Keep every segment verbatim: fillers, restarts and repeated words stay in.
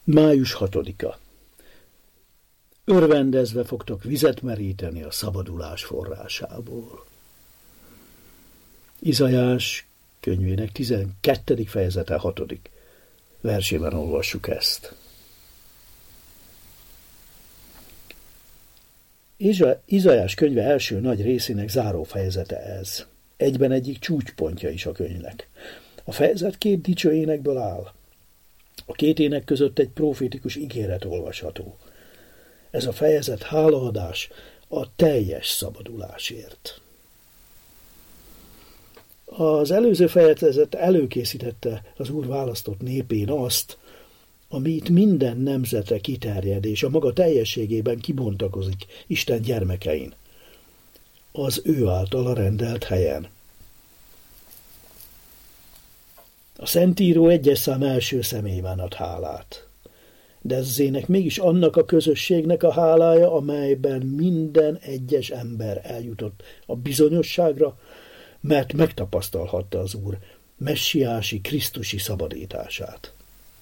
május hatodika. Örvendezve fogtok vizet meríteni a szabadulás forrásából. Izaiás könyvének tizenkettedik fejezete hatodik versében olvassuk ezt. Izaiás könyve első nagy részének záró fejezete ez. Egyben egyik csúcspontja is a könyvnek. A fejezet két dicső énekből áll. A két ének között egy profétikus ígéret olvasható. Ez a fejezet hálaadás a teljes szabadulásért. Az előző fejezet előkészítette az Úr választott népén azt, amit minden nemzetre kiterjed, és a maga teljességében kibontakozik Isten gyermekein, az ő általa rendelt helyen. A Szentíró egyes szám első személyben ad hálát, de ez az ének mégis annak a közösségnek a hálája, amelyben minden egyes ember eljutott a bizonyosságra, mert megtapasztalhatta az Úr messiási, krisztusi szabadítását.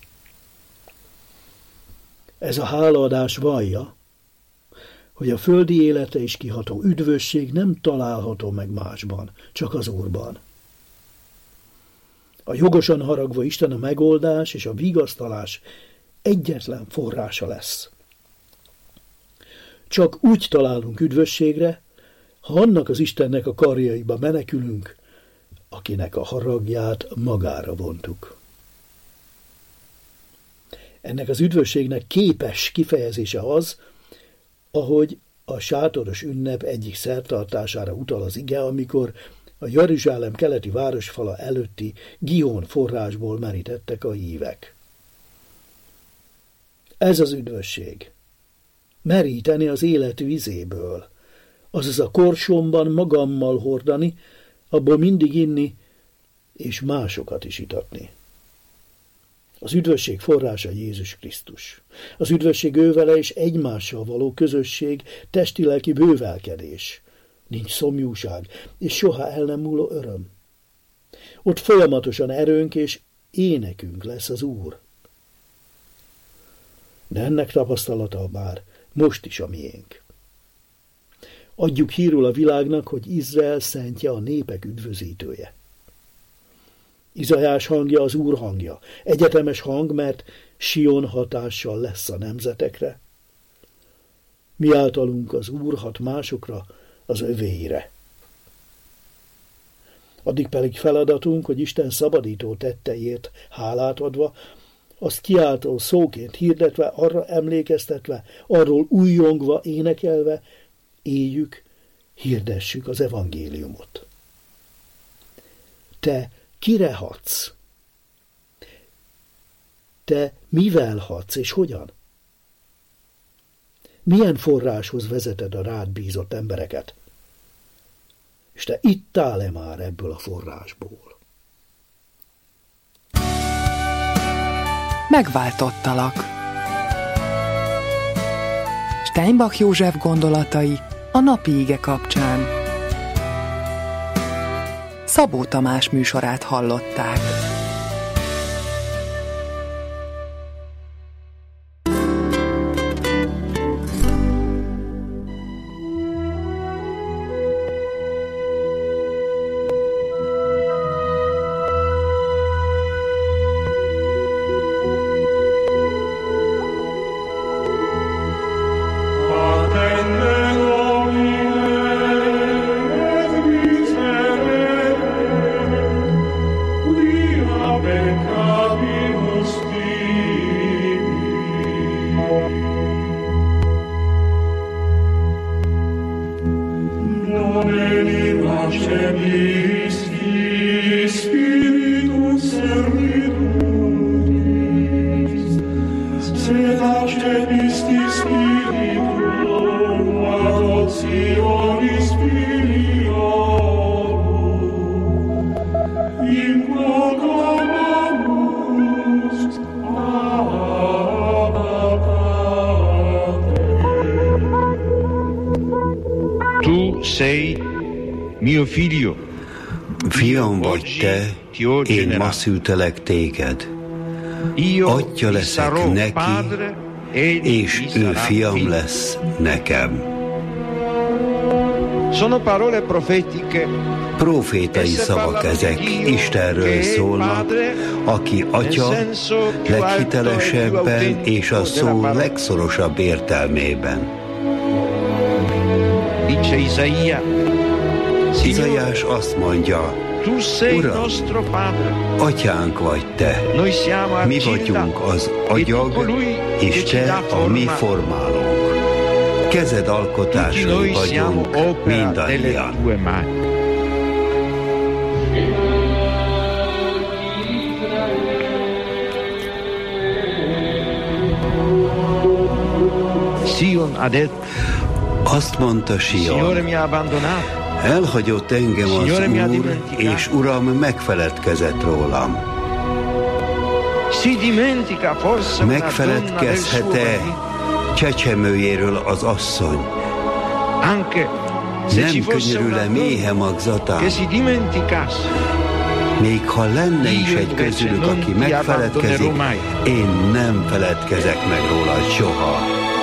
Ez a hálaadás vallja, hogy a földi élete is kiható üdvösség nem található meg másban, csak az Úrban. A jogosan haragva Isten a megoldás és a vigasztalás egyetlen forrása lesz. Csak úgy találunk üdvösségre, ha annak az Istennek a karjaiba menekülünk, akinek a haragját magára vontuk. Ennek az üdvösségnek képes kifejezése az, ahogy a sátoros ünnep egyik szertartására utal az ige, amikor a Jeruzsálem keleti városfala előtti Gihon forrásból merítettek a hívek. Ez az üdvösség. Meríteni az élet vizéből, azaz a korsomban magammal hordani, abból mindig inni, és másokat is itatni. Az üdvösség forrása Jézus Krisztus. Az üdvösség ővele és egymással való közösség, testi-lelki bővelkedés. Nincs szomjúság, és soha el nem múló öröm. Ott folyamatosan erőnk és énekünk lesz az Úr. De ennek tapasztalata már most is a miénk. Adjuk hírul a világnak, hogy Izrael szentje a népek üdvözítője. Izaiás hangja az Úr hangja, egyetemes hang, mert Sion hatással lesz a nemzetekre. Mi általunk az Úr hat másokra, az övéire. Addig pedig feladatunk, hogy Isten szabadító tetteiért hálát adva, azt kiáltó szóként hirdetve, arra emlékeztetve, arról újjongva, énekelve, éljük, hirdessük az evangéliumot. Te kire hatsz? Te mivel hatsz, és hogyan? Milyen forráshoz vezeted a rád bízott embereket? És te ittál-e már ebből a forrásból? Megváltottalak. Steinbach József gondolatai a napi ige kapcsán. Szabó Tamás műsorát hallották. Fiam vagy te, én ma szültelek téged. atya leszek neki, és ő fiam lesz nekem. Profétai szavak ezek, Istenről szólnak, aki atya leghitelesebben és a szó legszorosabb értelmében. Izaiás azt mondja, Uram, atyánk vagy te, mi vagyunk az agyag, és te a mi formálónk. Kezed alkotásai vagyunk mindannyian. Azt mondta Sion, elhagyott engem az Úr, és Uram megfeledkezett rólam. Megfeledkezhet-e csecsemőjéről az asszony? Nem könyörül-e méhe magzatán? Még ha lenne is egy közülük, aki megfeledkezik, én nem feledkezek meg róla soha.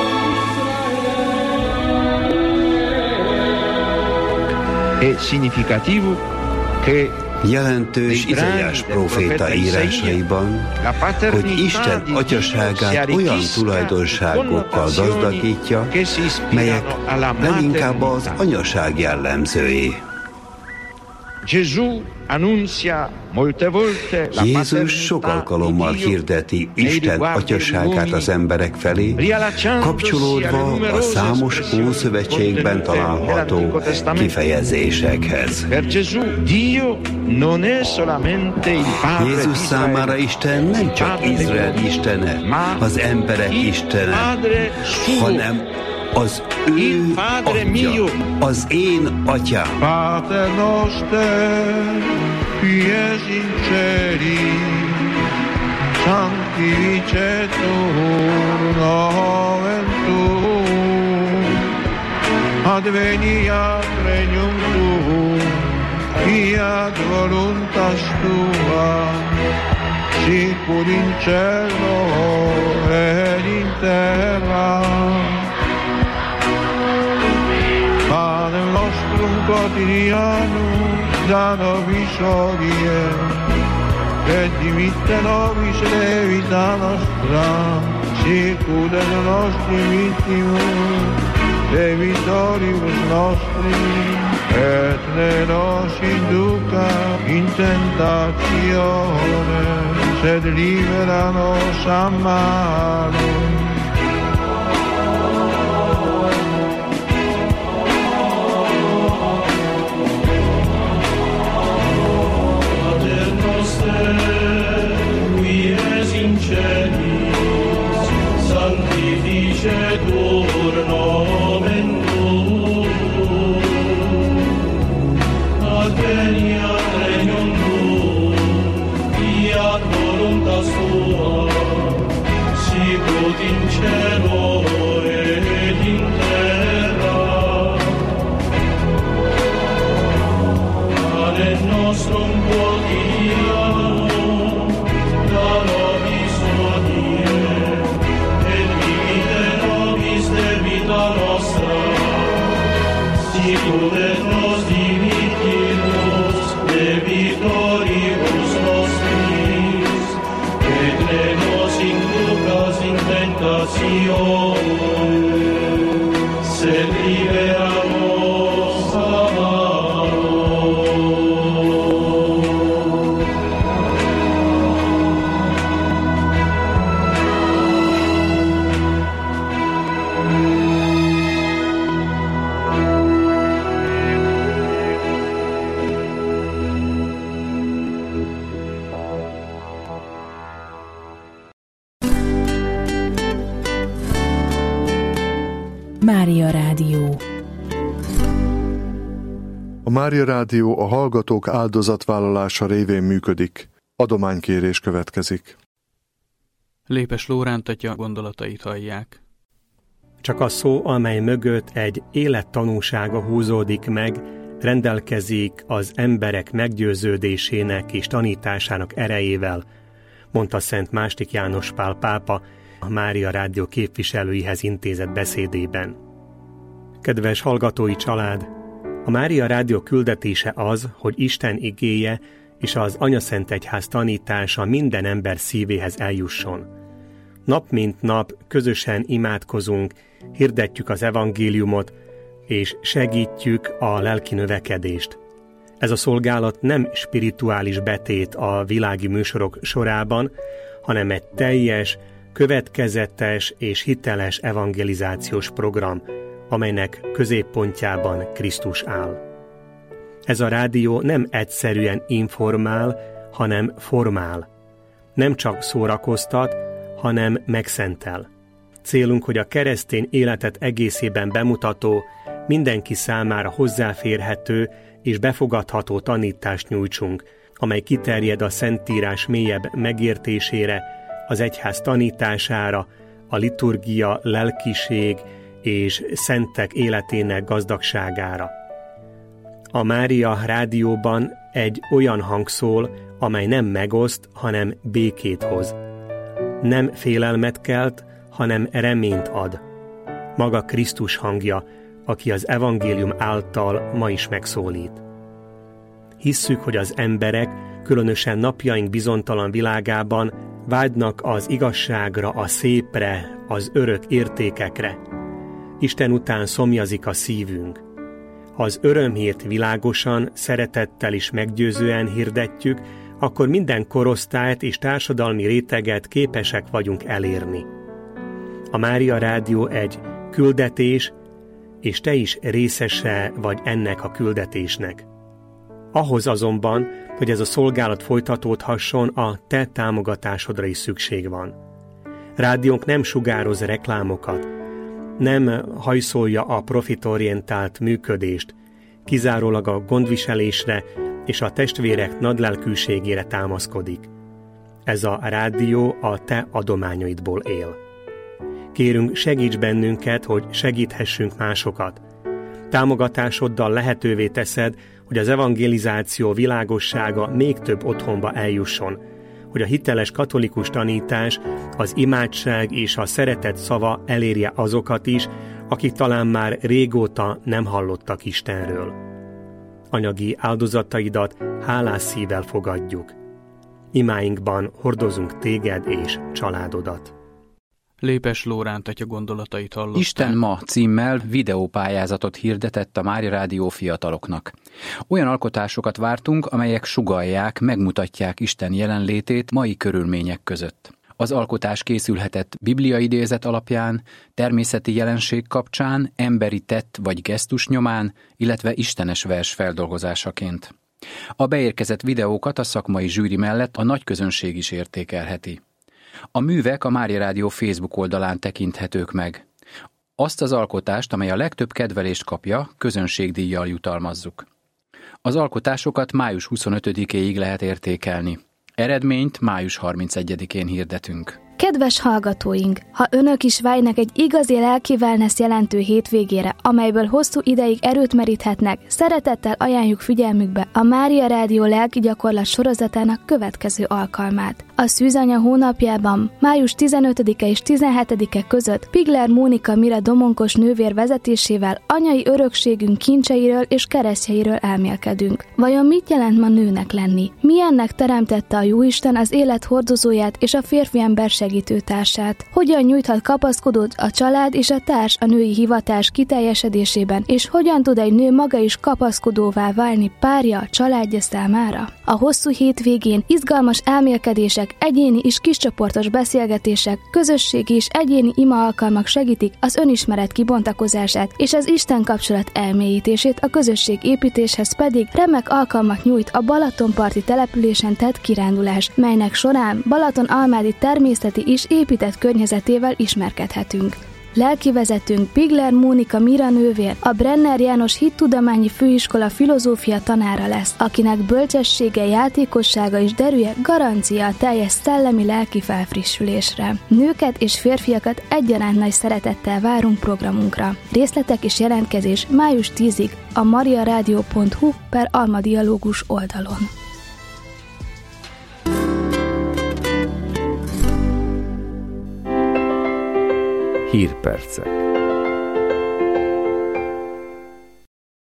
Jelentős Izaiás próféta írásaiban, hogy Isten atyaságát olyan tulajdonságokkal gazdagítja, melyek leginkább az anyaság jellemzői. Jézus sok alkalommal hirdeti Isten atyaságát az emberek felé, kapcsolódva a számos Ószövetségben található kifejezésekhez. Jézus számára Isten nem csak Izrael istene, az emberek istene, hanem az ő atya, az én atyám. Pater noster, qui es in celi, sanctificetur nomen tuum, adveniat regnum tuum, fiat voluntas tua, sicur in cielo et in terra. Panem nostrum quotidianum da nobis hodie, et dimitte nobis levita nostra, sicur et nostri vittimus, debitoribus nostri, et ne nos induca in tentatione, sed libera nos a malo. Sanctificetur nomen tuum, adveniat regnum tuum, fiat voluntas tua, sicut in cielo et in terra. Panem nostrum quotidianum da nobis hodie, debita nostra, sicur et nos dimittimus debitoribus nostris, et ne nos inducas in tentatione, sed libera nos a malo. Mária Rádió. A Mária Rádió a hallgatók áldozatvállalása révén működik. Adománykérés következik. Lépes Lóránt atya gondolatait hallják. Csak a szó, amely mögött egy élettanúsága húzódik meg, rendelkezik az emberek meggyőződésének és tanításának erejével, mondta Szent második János Pál pápa a Mária Rádió képviselőihez intézett beszédében. Kedves hallgatói család! A Mária Rádió küldetése az, hogy Isten igéje és az Anyaszentegyház tanítása minden ember szívéhez eljusson. Nap mint nap közösen imádkozunk, hirdetjük az evangéliumot, és segítjük a lelki növekedést. Ez a szolgálat nem spirituális betét a világi műsorok sorában, hanem egy teljes, következetes és hiteles evangelizációs program, amelynek középpontjában Krisztus áll. Ez a rádió nem egyszerűen informál, hanem formál. Nem csak szórakoztat, hanem megszentel. Célunk, hogy a keresztény életet egészében bemutató, mindenki számára hozzáférhető és befogadható tanítást nyújtsunk, amely kiterjed a Szentírás mélyebb megértésére, az egyház tanítására, a liturgia, lelkiség és szentek életének gazdagságára. A Mária Rádióban egy olyan hang szól, amely nem megoszt, hanem békét hoz. Nem félelmet kelt, hanem reményt ad. Maga Krisztus hangja, aki az evangélium által ma is megszólít. Hisszük, hogy az emberek, különösen napjaink bizonytalan világában vágynak az igazságra, a szépre, az örök értékekre. Isten után szomjazik a szívünk. Ha az örömhírt világosan, szeretettel és meggyőzően hirdetjük, akkor minden korosztályt és társadalmi réteget képesek vagyunk elérni. A Mária Rádió egy küldetés, és te is részese vagy ennek a küldetésnek. Ahhoz azonban, hogy ez a szolgálat folytatódhasson, a te támogatásodra is szükség van. Rádiónk nem sugároz reklámokat, nem hajszolja a profitorientált működést, kizárólag a gondviselésre és a testvérek nagylelkűségére támaszkodik. Ez a rádió a te adományaidból él. Kérünk, segíts bennünket, hogy segíthessünk másokat. Támogatásoddal lehetővé teszed, hogy az evangelizáció világossága még több otthonba eljusson, hogy a hiteles katolikus tanítás, az imádság és a szeretet szava elérje azokat is, akik talán már régóta nem hallottak Istenről. Anyagi áldozataidat hálás szívvel fogadjuk. Imáinkban hordozunk téged és családodat. Lépes Lóránt atya gondolatait hallották. Isten ma címmel videópályázatot hirdetett a Mária Rádió fiataloknak. Olyan alkotásokat vártunk, amelyek sugallják, megmutatják Isten jelenlétét mai körülmények között. Az alkotás készülhetett bibliaidézet alapján, természeti jelenség kapcsán, emberi tett vagy gesztus nyomán, illetve istenes vers feldolgozásaként. A beérkezett videókat a szakmai zsűri mellett a nagy közönség is értékelheti. A művek a Mária Rádió Facebook oldalán tekinthetők meg. Azt az alkotást, amely a legtöbb kedvelést kapja, közönségdíjjal jutalmazzuk. Az alkotásokat május huszonötödikéig lehet értékelni. Eredményt május harmincegyedikén hirdetünk. Kedves hallgatóink, ha önök is vágynak egy igazi lelki wellness jelentő hétvégére, amelyből hosszú ideig erőt meríthetnek, szeretettel ajánljuk figyelmükbe a Mária Rádió lelki gyakorlat sorozatának következő alkalmát. A szűzanya hónapjában, május tizenötödike és tizenhetedike között Pigler Mónika Mira domonkos nővér vezetésével anyai örökségünk kincseiről és keresztjeiről elmélkedünk. Vajon mit jelent ma nőnek lenni? Milyennek teremtette a Jóisten az élet hordozóját és a férfi ember segítőtársát? Hogyan nyújthat kapaszkodót a család és a társ a női hivatás kiteljesedésében, és hogyan tud egy nő maga is kapaszkodóvá válni párja, családja számára? A hosszú hétvégén izgalmas elmélkedések, egyéni és kiscsoportos beszélgetések, közösségi és egyéni ima alkalmak segítik az önismeret kibontakozását és az Isten kapcsolat elmélyítését, a közösség építéshez pedig remek alkalmat nyújt a Balatonparti településen tett kirándulás, melynek során Balatonalmádi természeti és épített környezetével ismerkedhetünk. Lelkivezetőnk Pigler Mónika Mira nővér, a Brenner János Hittudományi Főiskola filozófia tanára lesz, akinek bölcsessége, játékossága és derűje garancia a teljes szellemi lelki felfrissülésre. Nőket és férfiakat egyaránt nagy szeretettel várunk programunkra. Részletek és jelentkezés május tízig a mariaradio pont hu per Alma Dialógus oldalon. Hírpercek.